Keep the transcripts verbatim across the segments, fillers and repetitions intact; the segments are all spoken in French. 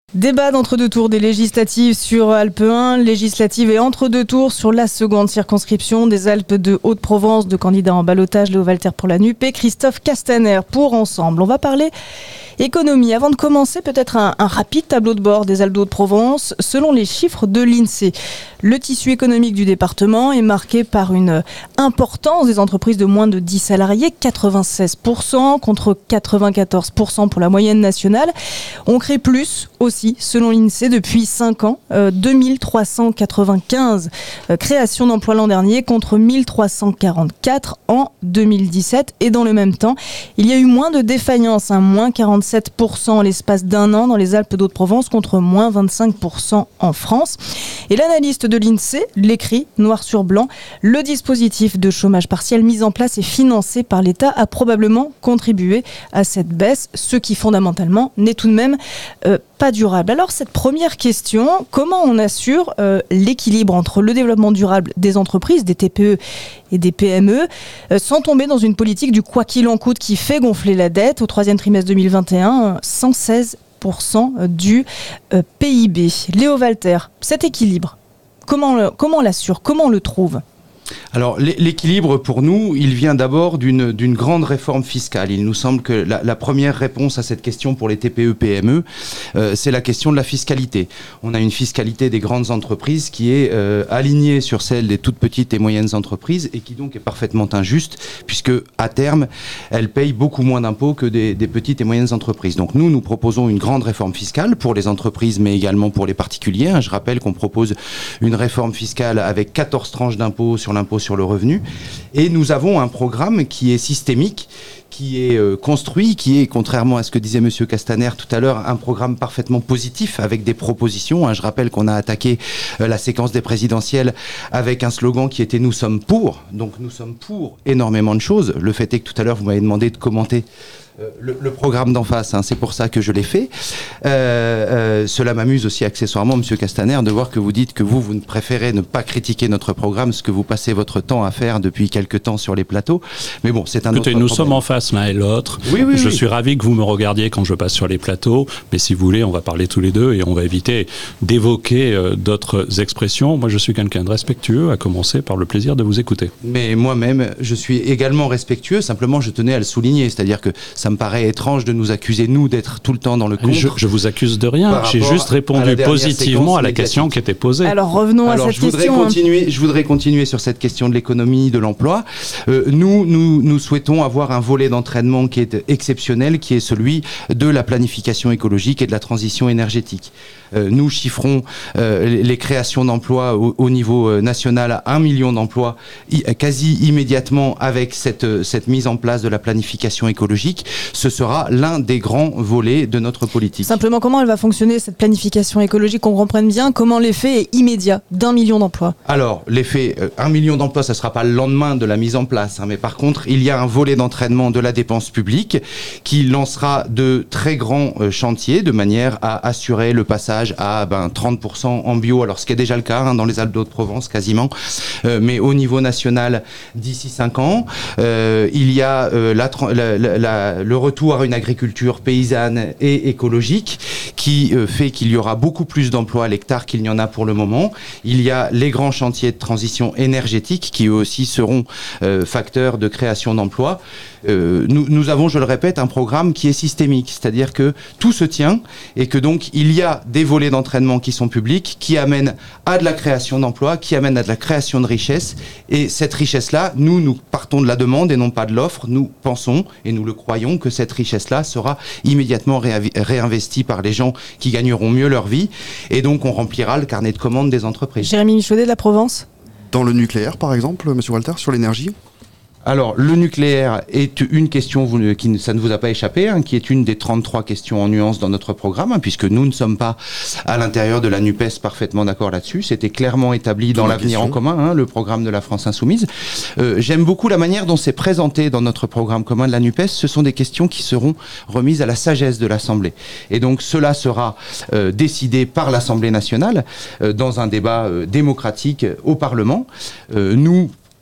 Débat d'entre-deux tours des législatives sur Alpes un, législatives et entre-deux tours sur la seconde circonscription des Alpes de Haute-Provence, de candidats en ballottage, Léo Walter pour la N U P et Christophe Castaner pour Ensemble. On va parler économie. Avant de commencer, peut-être un, un rapide tableau de bord des Alpes de Haute-Provence. Selon les chiffres de l'INSEE, le tissu économique du département est marqué par une importance des entreprises de moins de dix salariés, quatre-vingt-seize pour cent contre quatre-vingt-quatorze pour cent pour la moyenne nationale. On crée plus aussi, selon l'INSEE, depuis cinq ans, euh, deux mille trois cent quatre-vingt-quinze euh, créations d'emplois l'an dernier contre mille trois cent quarante-quatre en deux mille dix-sept. Et dans le même temps, il y a eu moins de défaillances, hein, moins quarante-sept pour cent en l'espace d'un an dans les Alpes de Haute-Provence contre moins vingt-cinq pour cent en France. Et l'analyste de l'INSEE l'écrit noir sur blanc, le dispositif de chômage partiel mis en place et financé par l'État a probablement contribué à cette baisse, ce qui fondamentalement n'est tout de même euh, pas durable. Alors cette première question, comment on assure euh, l'équilibre entre le développement durable des entreprises, des T P E et des P M E, euh, sans tomber dans une politique du quoi qu'il en coûte qui fait gonfler la dette? Au troisième trimestre deux mille vingt et un, cent seize pour cent du euh, P I B. Léo Walter, cet équilibre, comment, le, comment on l'assure? Comment on le trouve? Alors l'équilibre pour nous, il vient d'abord d'une, d'une grande réforme fiscale. Il nous semble que la, la première réponse à cette question pour les T P E P M E, euh, c'est la question de la fiscalité. On a une fiscalité des grandes entreprises qui est euh, alignée sur celle des toutes petites et moyennes entreprises et qui donc est parfaitement injuste puisque à terme, elles payent beaucoup moins d'impôts que des, des petites et moyennes entreprises. Donc nous, nous proposons une grande réforme fiscale pour les entreprises mais également pour les particuliers. Je rappelle qu'on propose une réforme fiscale avec quatorze tranches d'impôts sur l'impôt sur le revenu. Et nous avons un programme qui est systémique, qui est euh, construit, qui est, contrairement à ce que disait M. Castaner tout à l'heure, un programme parfaitement positif avec des propositions. Hein. Je rappelle qu'on a attaqué euh, la séquence des présidentielles avec un slogan qui était « Nous sommes pour ». Donc nous sommes pour énormément de choses. Le fait est que tout à l'heure, vous m'avez demandé de commenter Le, le programme d'en face, hein, c'est pour ça que je l'ai fait. Euh, euh, cela m'amuse aussi accessoirement, Monsieur Castaner, de voir que vous dites que vous, vous ne préférez ne pas critiquer notre programme, ce que vous passez votre temps à faire depuis quelques temps sur les plateaux. Mais bon, c'est un Écoutez, autre nous problème. sommes en face l'un et l'autre. Oui, oui, je oui. suis ravi que vous me regardiez quand je passe sur les plateaux, mais si vous voulez, on va parler tous les deux et on va éviter d'évoquer euh, d'autres expressions. Moi, je suis quelqu'un de respectueux, à commencer par le plaisir de vous écouter. Mais moi-même, je suis également respectueux, simplement je tenais à le souligner, c'est-à-dire que ça me paraît étrange de nous accuser, nous, d'être tout le temps dans le contre. Je, je vous accuse de rien, j'ai juste répondu à positivement à la question qui était posée. Alors revenons Alors, à cette je voudrais question. Continuer, je voudrais continuer sur cette question de l'économie, de l'emploi. Euh, nous, nous, nous souhaitons avoir un volet d'entraînement qui est exceptionnel, qui est celui de la planification écologique et de la transition énergétique. Euh, nous chiffrons euh, les créations d'emplois au, au niveau national à un million d'emplois i- quasi immédiatement avec cette, cette mise en place de la planification écologique. Ce sera l'un des grands volets de notre politique. Simplement, comment elle va fonctionner, cette planification écologique, qu'on comprenne bien comment l'effet est immédiat d'un million d'emplois? Alors, l'effet, euh, un million d'emplois, ça ne sera pas le lendemain de la mise en place, hein, mais par contre, il y a un volet d'entraînement de la dépense publique qui lancera de très grands euh, chantiers de manière à assurer le passage à ben, trente pour cent en bio, alors ce qui est déjà le cas hein, dans les Alpes de Haute-Provence quasiment, euh, mais au niveau national d'ici cinq ans. Euh, il y a euh, la, la, la, la, le retour à une agriculture paysanne et écologique qui euh, fait qu'il y aura beaucoup plus d'emplois à l'hectare qu'il n'y en a pour le moment. Il y a les grands chantiers de transition énergétique qui eux aussi seront euh, facteurs de création d'emplois. Euh, nous, nous avons, je le répète, un programme qui est systémique, c'est-à-dire que tout se tient et que donc il y a des volets d'entraînement qui sont publics, qui amènent à de la création d'emplois, qui amènent à de la création de richesse. Et cette richesse-là, nous, nous partons de la demande et non pas de l'offre. Nous pensons et nous le croyons que cette richesse-là sera immédiatement réav- réinvestie par les gens qui gagneront mieux leur vie. Et donc, on remplira le carnet de commandes des entreprises. Jérémy Michaudet de la Provence. Dans le nucléaire, par exemple, Monsieur Walter, sur l'énergie? Alors, le nucléaire est une question, vous, qui, ça ne vous a pas échappé, hein, qui est une des trente-trois questions en nuance dans notre programme, hein, puisque nous ne sommes pas à l'intérieur de la NUPES parfaitement d'accord là-dessus. C'était clairement établi dans l'avenir question. en commun, hein, le programme de la France Insoumise. Euh, j'aime beaucoup la manière dont c'est présenté dans notre programme commun de la NUPES. Ce sont des questions qui seront remises à la sagesse de l'Assemblée. Et donc, cela sera euh, décidé par l'Assemblée nationale euh, dans un débat euh, démocratique au Parlement. Euh, nous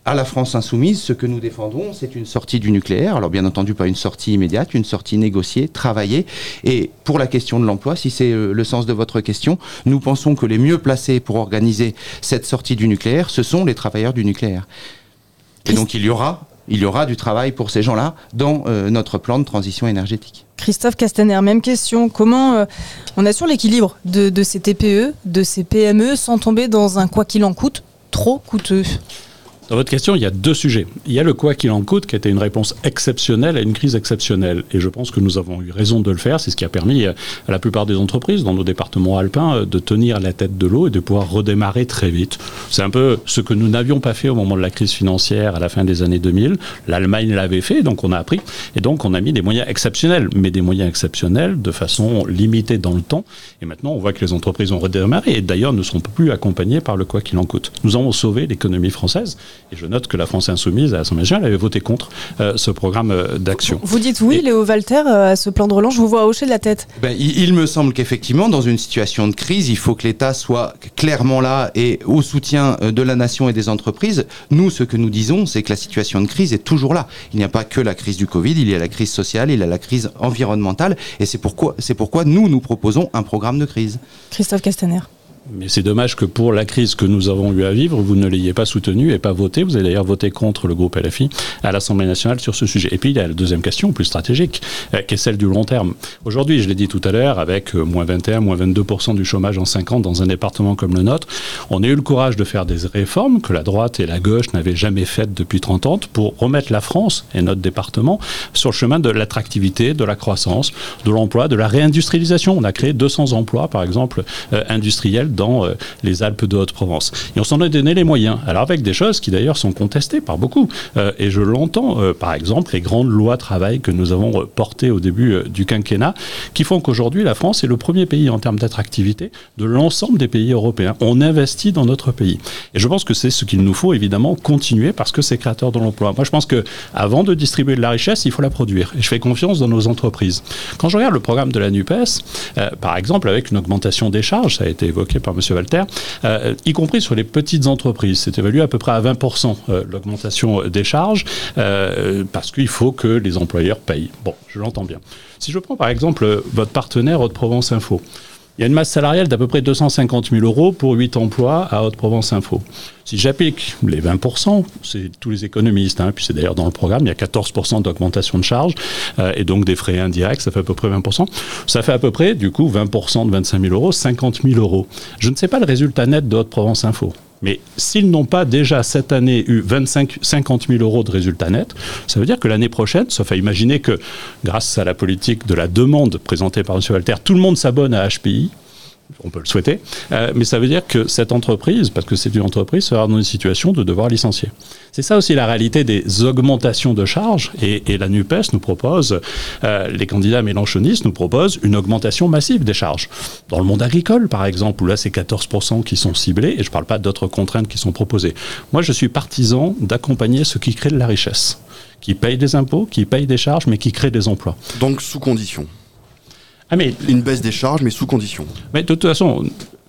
à la France insoumise, ce que nous défendons, c'est une sortie du nucléaire. Alors bien entendu, pas une sortie immédiate, une sortie négociée, travaillée. Et pour la question de l'emploi, si c'est euh, le sens de votre question, nous pensons que les mieux placés pour organiser cette sortie du nucléaire, ce sont les travailleurs du nucléaire. Et donc il y aura, il y aura du travail pour ces gens-là dans euh, notre plan de transition énergétique. Christophe Castaner, même question. Comment euh, on assure l'équilibre de, de ces T P E, de ces P M E, sans tomber dans un quoi qu'il en coûte trop coûteux ? Dans votre question, il y a deux sujets. Il y a le quoi qu'il en coûte, qui a été une réponse exceptionnelle à une crise exceptionnelle. Et je pense que nous avons eu raison de le faire. C'est ce qui a permis à la plupart des entreprises dans nos départements alpins de tenir la tête de l'eau et de pouvoir redémarrer très vite. C'est un peu ce que nous n'avions pas fait au moment de la crise financière à la fin des années deux mille. L'Allemagne l'avait fait, donc on a appris. Et donc on a mis des moyens exceptionnels, mais des moyens exceptionnels de façon limitée dans le temps. Et maintenant, on voit que les entreprises ont redémarré et d'ailleurs ne sont plus accompagnées par le quoi qu'il en coûte. Nous avons sauvé l'économie française. Et je note que la France insoumise à l'Assemblée nationale avait voté contre euh, ce programme euh, d'action. Vous dites oui, et Léo Walter, euh, à ce plan de relance, je vous vois hocher de la tête. Ben, il, il me semble qu'effectivement, dans une situation de crise, il faut que l'État soit clairement là et au soutien de la nation et des entreprises. Nous, ce que nous disons, c'est que la situation de crise est toujours là. Il n'y a pas que la crise du Covid, il y a la crise sociale, il y a la crise environnementale. Et c'est pourquoi, c'est pourquoi nous, nous proposons un programme de crise. Christophe Castaner. Mais c'est dommage que pour la crise que nous avons eu à vivre, vous ne l'ayez pas soutenu et pas voté. Vous avez d'ailleurs voté contre le groupe L F I à l'Assemblée nationale sur ce sujet. Et puis il y a la deuxième question, plus stratégique, euh, qui est celle du long terme. Aujourd'hui, je l'ai dit tout à l'heure, avec euh, moins vingt et un, moins vingt-deux pour cent du chômage en cinq ans dans un département comme le nôtre, on a eu le courage de faire des réformes que la droite et la gauche n'avaient jamais faites depuis trente ans pour remettre la France et notre département sur le chemin de l'attractivité, de la croissance, de l'emploi, de la réindustrialisation. On a créé deux cents emplois, par exemple, euh, industriels dans euh, les Alpes de Haute-Provence. Et on s'en a donné les moyens. Alors avec des choses qui d'ailleurs sont contestées par beaucoup. Euh, et je l'entends, euh, par exemple, les grandes lois travail que nous avons portées au début euh, du quinquennat, qui font qu'aujourd'hui la France est le premier pays en termes d'attractivité de l'ensemble des pays européens. On investit dans notre pays. Et je pense que c'est ce qu'il nous faut évidemment continuer parce que c'est créateur de l'emploi. Moi je pense que avant de distribuer de la richesse, il faut la produire. Et je fais confiance dans nos entreprises. Quand je regarde le programme de la NUPES, euh, par exemple avec une augmentation des charges, ça a été évoqué par M. Walter, euh, y compris sur les petites entreprises. C'est évalué à peu près à vingt pour cent euh, l'augmentation des charges, euh, parce qu'il faut que les employeurs payent. Bon, je l'entends bien. Si je prends par exemple votre partenaire Haute-Provence Info, il y a une masse salariale d'à peu près deux cent cinquante mille euros pour huit emplois à Haute-Provence Info. Si j'applique les vingt pour cent, c'est tous les économistes, hein, puis c'est d'ailleurs dans le programme, il y a quatorze pour cent d'augmentation de charges, euh, et donc des frais indirects, ça fait à peu près vingt pour cent. Ça fait à peu près, du coup, vingt pour cent de vingt-cinq mille euros, cinquante mille euros. Je ne sais pas le résultat net de Haute-Provence Info. Mais s'ils n'ont pas déjà cette année eu vingt-cinq, cinquante mille euros de résultats nets, ça veut dire que l'année prochaine, sauf à imaginer que grâce à la politique de la demande présentée par M. Walter, tout le monde s'abonne à H P I, on peut le souhaiter, euh, mais ça veut dire que cette entreprise, parce que c'est une entreprise, sera dans une situation de devoir licencier. C'est ça aussi la réalité des augmentations de charges, et, et la NUPES nous propose, euh, les candidats mélenchonistes nous proposent une augmentation massive des charges. Dans le monde agricole, par exemple, où là c'est quatorze pour cent qui sont ciblés, et je ne parle pas d'autres contraintes qui sont proposées. Moi, je suis partisan d'accompagner ceux qui créent de la richesse, qui payent des impôts, qui payent des charges, mais qui créent des emplois. Donc sous condition. Ah mais, une baisse des charges, mais sous condition. Mais de toute façon,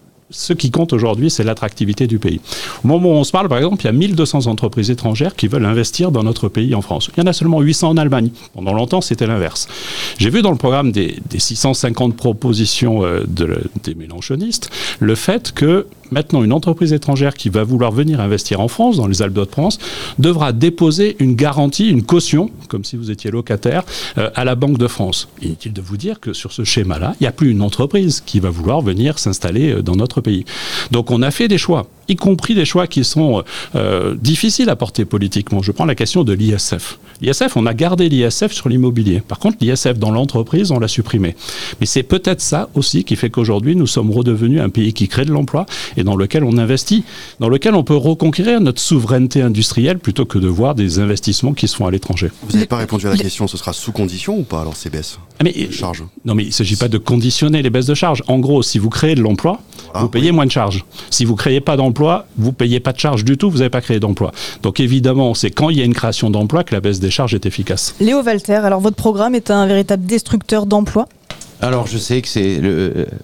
ce qui compte aujourd'hui, c'est l'attractivité du pays. Au moment où on se parle, par exemple, il y a mille deux cents entreprises étrangères qui veulent investir dans notre pays en France. Il y en a seulement huit cents en Allemagne. Pendant longtemps, c'était l'inverse. J'ai vu dans le programme des, des six cent cinquante propositions euh, de, des mélenchonistes le fait que maintenant, une entreprise étrangère qui va vouloir venir investir en France, dans les Alpes de Haute-Provence, devra déposer une garantie, une caution, comme si vous étiez locataire, euh, à la Banque de France. Inutile de vous dire que sur ce schéma-là, il n'y a plus une entreprise qui va vouloir venir s'installer dans notre pays. Donc on a fait des choix, y compris des choix qui sont euh, difficiles à porter politiquement. Je prends la question de l'I S F. L'I S F, on a gardé l'I S F sur l'immobilier. Par contre, l'I S F dans l'entreprise, on l'a supprimé. Mais c'est peut-être ça aussi qui fait qu'aujourd'hui, nous sommes redevenus un pays qui crée de l'emploi et dans lequel on investit, dans lequel on peut reconquérir notre souveraineté industrielle plutôt que de voir des investissements qui se font à l'étranger. Vous n'avez pas répondu à la question, ce sera sous condition ou pas alors ces baisses ah mais, de charges? Non mais il ne s'agit pas de conditionner les baisses de charges. En gros, si vous créez de l'emploi, ah, vous payez oui. moins de charges. Si vous ne créez pas d'emploi, vous ne payez pas de charges du tout, vous n'avez pas créé d'emploi. Donc évidemment, c'est quand il y a une création d'emploi que la baisse des charges est efficace. Léo Walter, alors votre programme est un véritable destructeur d'emplois ? Alors je sais que c'est le...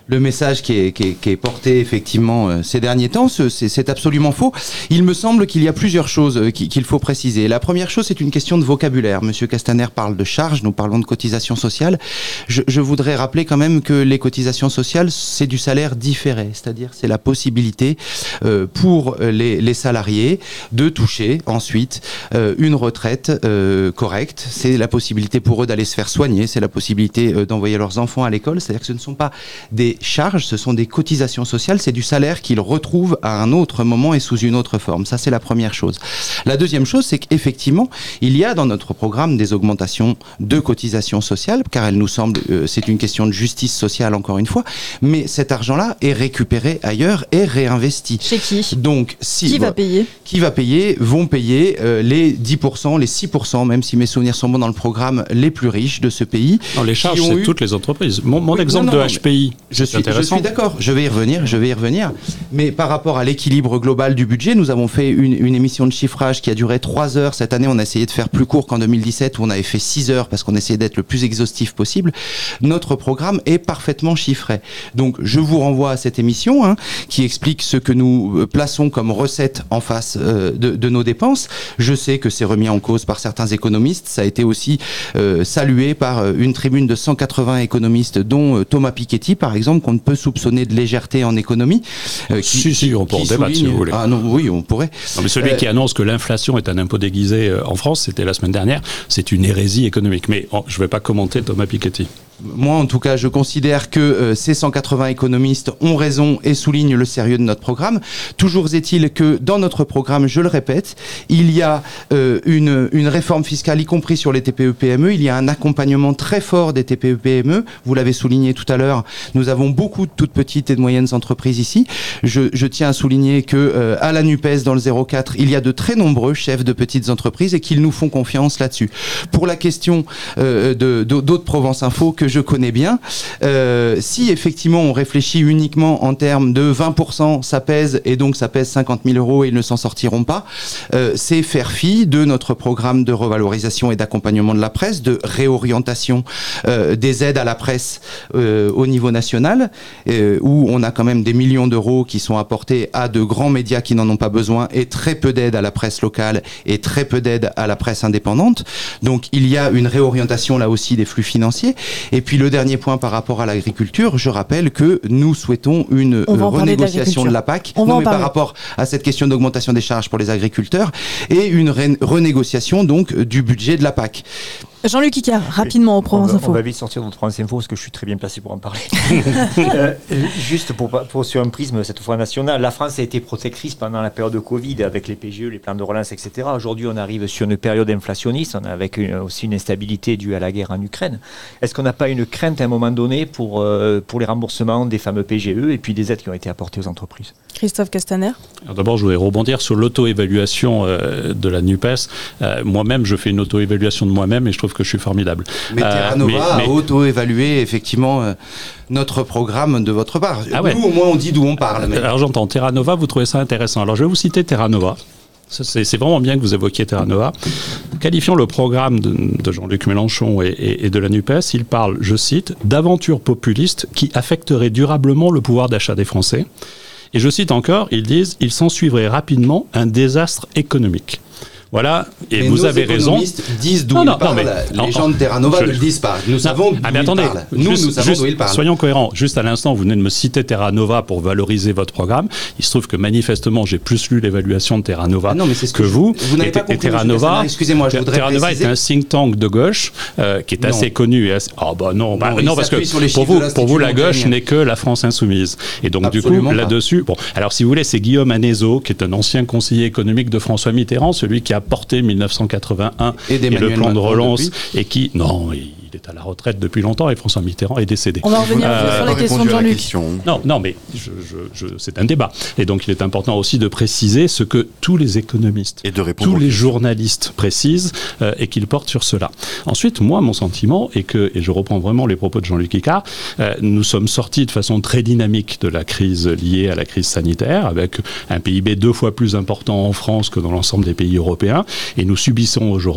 le message qui est, qui est, qui est porté effectivement euh, ces derniers temps, c'est, c'est absolument faux. Il me semble qu'il y a plusieurs choses euh, qu'il faut préciser. La première chose, c'est une question de vocabulaire. Monsieur Castaner parle de charges, nous parlons de cotisations sociales. Je, je voudrais rappeler quand même que les cotisations sociales, c'est du salaire différé, c'est-à-dire c'est la possibilité euh, pour les, les salariés de toucher ensuite euh, une retraite euh, correcte. C'est la possibilité pour eux d'aller se faire soigner, c'est la possibilité euh, d'envoyer leurs enfants à l'école. C'est-à-dire que ce ne sont pas des charges, ce sont des cotisations sociales, c'est du salaire qu'ils retrouvent à un autre moment et sous une autre forme. Ça, c'est la première chose. La deuxième chose, c'est qu'effectivement, il y a dans notre programme des augmentations de cotisations sociales, car elle nous semble, euh, c'est une question de justice sociale encore une fois, mais cet argent-là est récupéré ailleurs et réinvesti. Chez qui ? Donc, si, Qui va payer ? Qui va payer ? Vont payer euh, les dix pour cent, les six pour cent, même si mes souvenirs sont bons dans le programme, les plus riches de ce pays. Non, les charges, c'est eu... toutes les entreprises. Mon, mon oui, exemple non, non, de H P I, je suis, je suis d'accord, je vais y revenir, je vais y revenir. Mais par rapport à l'équilibre global du budget, nous avons fait une, une émission de chiffrage qui a duré trois heures. Cette année, on a essayé de faire plus court qu'en deux mille dix-sept, où on avait fait six heures parce qu'on essayait d'être le plus exhaustif possible. Notre programme est parfaitement chiffré. Donc, je vous renvoie à cette émission hein, qui explique ce que nous plaçons comme recette en face euh, de, de nos dépenses. Je sais que c'est remis en cause par certains économistes. Ça a été aussi euh, salué par euh, une tribune de cent quatre-vingts économistes, dont euh, Thomas Piketty, par exemple, qu'on ne peut soupçonner de légèreté en économie. Euh, qui, si, si, on peut en débattre si vous voulez. Ah non, oui, on pourrait. Non, mais celui euh, qui annonce que l'inflation est un impôt déguisé euh, en France, c'était la semaine dernière, c'est une hérésie économique. Mais oh, je ne vais pas commenter Thomas Piketty. Moi, en tout cas, je considère que euh, ces cent quatre-vingts économistes ont raison et soulignent le sérieux de notre programme. Toujours est-il que dans notre programme, je le répète, il y a euh, une, une réforme fiscale, y compris sur les T P E P M E. Il y a un accompagnement très fort des T P E P M E. Vous l'avez souligné tout à l'heure, nous avons beaucoup de toutes petites et de moyennes entreprises ici. Je, je tiens à souligner que euh, à la NUPES, dans le zéro quatre, il y a de très nombreux chefs de petites entreprises et qu'ils nous font confiance là-dessus. Pour la question euh, de, de, d'Hauts-de-Provence Info, que je connais bien, euh, si effectivement on réfléchit uniquement en termes de vingt pour cent, ça pèse et donc ça pèse cinquante mille euros et ils ne s'en sortiront pas, euh, c'est faire fi de notre programme de revalorisation et d'accompagnement de la presse, de réorientation euh, des aides à la presse euh, au niveau national, euh, où on a quand même des millions d'euros qui sont apportés à de grands médias qui n'en ont pas besoin et très peu d'aide à la presse locale et très peu d'aide à la presse indépendante. Donc il y a une réorientation là aussi des flux financiers. Et puis le dernier point par rapport à l'agriculture, je rappelle que nous souhaitons une euh, renégociation de la P A C, non mais par rapport à cette question d'augmentation des charges pour les agriculteurs, et une ré- renégociation donc du budget de la P A C. Jean-Luc Icard, rapidement au Provence Info. On va vite sortir de notre Provence Info parce que je suis très bien placé pour en parler. euh, juste pour, pour sur un prisme cette fois national, la France a été protectrice pendant la période de Covid avec les P G E, les plans de relance, et cetera. Aujourd'hui, on arrive sur une période inflationniste, on a avec une, aussi une instabilité due à la guerre en Ukraine. Est-ce qu'on n'a pas une crainte à un moment donné pour, euh, pour les remboursements des fameux P G E et puis des aides qui ont été apportées aux entreprises ? Christophe Castaner. Alors d'abord, je voudrais rebondir sur l'auto-évaluation euh, de la NUPES. Euh, moi-même, je fais une auto-évaluation de moi-même et je trouve que je suis formidable. Mais Terra Nova euh, mais, mais... a auto-évalué effectivement euh, notre programme de votre part. Ah ouais. Nous, au moins, on dit d'où on parle. Mais... Alors j'entends, Terra Nova, vous trouvez ça intéressant. Alors je vais vous citer Terra Nova. C'est, c'est vraiment bien que vous évoquiez Terra Nova. Qualifiant le programme de, de Jean-Luc Mélenchon et, et, et de la NUPES, il parle, je cite, d'aventures populistes qui affecteraient durablement le pouvoir d'achat des Français. Et je cite encore, ils disent « il s'ensuivrait rapidement un désastre économique ». Voilà, et mais vous avez raison. Les économistes disent d'où non, ils non, parlent, non, mais, les non, gens de Terra Nova je, ne le disent pas. Nous non, savons d'où ah, mais ils attendez, parlent. Nous, juste, nous savons juste, d'où ils parlent. Soyons cohérents. Juste à l'instant, vous venez de me citer Terra Nova pour valoriser votre programme. Il se trouve que manifestement, j'ai plus lu l'évaluation de Terra Nova ah non, mais c'est ce que, que vous. Vous n'avez et, pas compris, et Terra Nova, excusez-moi, je voudrais Terra Nova préciser. est un think tank de gauche euh, qui est non. assez connu. Et assez... Oh, bah non, bah, non, non parce que pour vous, pour vous, la gauche n'est que la France insoumise. Et donc, Absolument du coup, pas. Là-dessus, bon, alors si vous voulez, c'est Guillaume Anézo, qui est un ancien conseiller économique de François Mitterrand, celui qui a porté mille neuf cent quatre-vingt-un et, et le plan de relance depuis. Et qui, non, il, il est à la retraite depuis longtemps et François Mitterrand est décédé. On va revenir euh, sur la question de Jean-Luc. Non, non, mais je, je, je, c'est un débat. Et donc il est important aussi de préciser ce que tous les économistes, et de tous les journalistes précisent euh, et qu'ils portent sur cela. Ensuite, moi, mon sentiment est que, et je reprends vraiment les propos de Jean-Luc Icard, euh, nous sommes sortis de façon très dynamique de la crise liée à la crise sanitaire, avec un P I B deux fois plus important en France que dans l'ensemble des pays européens, et nous subissons aujourd'hui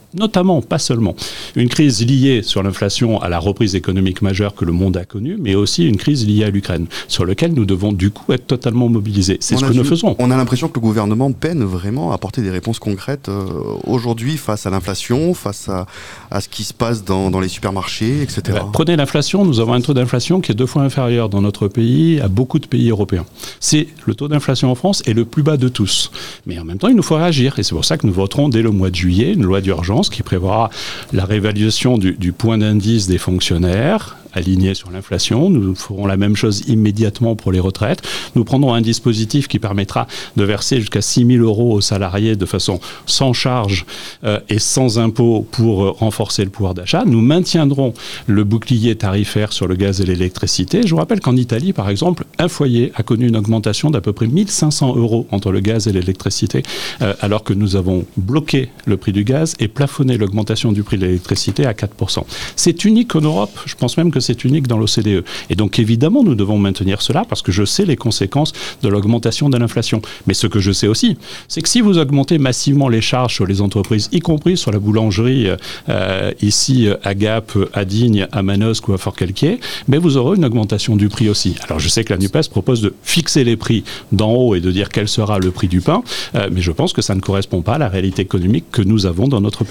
notamment, pas seulement, une crise liée sur l'inflation à la reprise économique majeure que le monde a connue, mais aussi une crise liée à l'Ukraine, sur laquelle nous devons du coup être totalement mobilisés. C'est on ce que vu, nous faisons. On a l'impression que le gouvernement peine vraiment à apporter des réponses concrètes euh, aujourd'hui face à l'inflation, face à, à ce qui se passe dans, dans les supermarchés, et cetera. Ben, prenez l'inflation, nous avons un taux d'inflation qui est deux fois inférieur dans notre pays à beaucoup de pays européens. C'est le taux d'inflation en France est le plus bas de tous. Mais en même temps, il nous faut réagir. Et c'est pour ça que nous voterons dès le mois de juillet une loi d'urgence qui prévoira la réévaluation du, du point d'indice des fonctionnaires, aligné sur l'inflation. Nous ferons la même chose immédiatement pour les retraites. Nous prendrons un dispositif qui permettra de verser jusqu'à six mille euros aux salariés de façon sans charge euh, et sans impôt pour euh, renforcer le pouvoir d'achat. Nous maintiendrons le bouclier tarifaire sur le gaz et l'électricité. Je vous rappelle qu'en Italie, par exemple, un foyer a connu une augmentation d'à peu près mille cinq cents euros entre le gaz et l'électricité, euh, alors que nous avons bloqué le prix du gaz et plafonné l'augmentation du prix de l'électricité à quatre pour cent. C'est unique en Europe. Je pense même que c'est unique dans l'O C D E. Et donc évidemment, nous devons maintenir cela parce que je sais les conséquences de l'augmentation de l'inflation. Mais ce que je sais aussi, c'est que si vous augmentez massivement les charges sur les entreprises, y compris sur la boulangerie, euh, ici à Gap, à Digne, à Manosque ou à Fort-Calquier, mais vous aurez une augmentation du prix aussi. Alors je sais que la NUPES propose de fixer les prix d'en haut et de dire quel sera le prix du pain, euh, mais je pense que ça ne correspond pas à la réalité économique que nous avons dans notre pays.